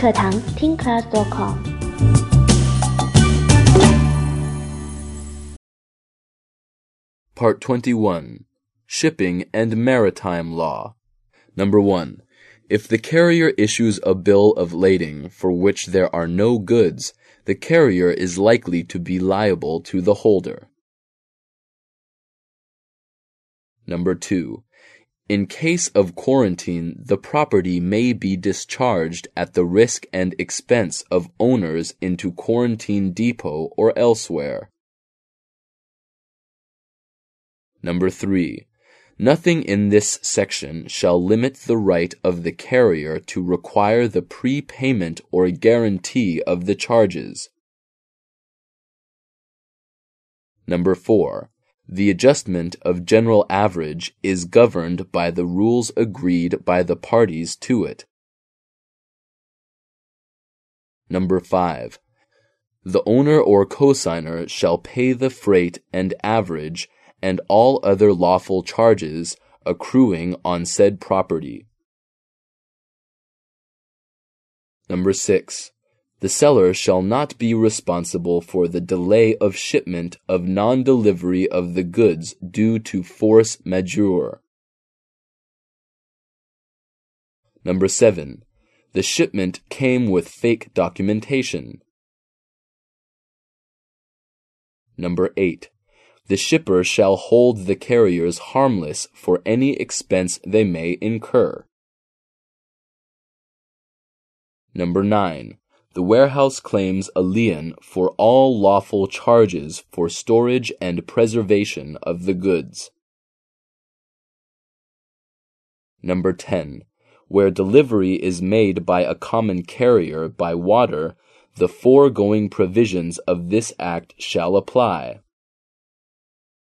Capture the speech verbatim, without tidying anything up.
课堂 听 class dot com。 Part twenty-one. Shipping and Maritime Law. Number one. If the carrier issues a bill of lading for which there are no goods, the carrier is likely to be liable to the holder. Number two. In case of quarantine, the property may be discharged at the risk and expense of owners into quarantine depot or elsewhere. Number three. Nothing in this section shall limit the right of the carrier to require the prepayment or guarantee of the charges. Number four. The adjustment of general average is governed by the rules agreed by the parties to it. Number five. The owner or cosigner shall pay the freight and average and all other lawful charges accruing on said property. Number six. The seller shall not be responsible for the delay of shipment of non-delivery of the goods due to force majeure. Number seven. The shipment came with fake documentation. Number eight. The shipper shall hold the carriers harmless for any expense they may incur. Number nine. The warehouse claims a lien for all lawful charges for storage and preservation of the goods. Number ten. Where delivery is made by a common carrier by water, the foregoing provisions of this act shall apply.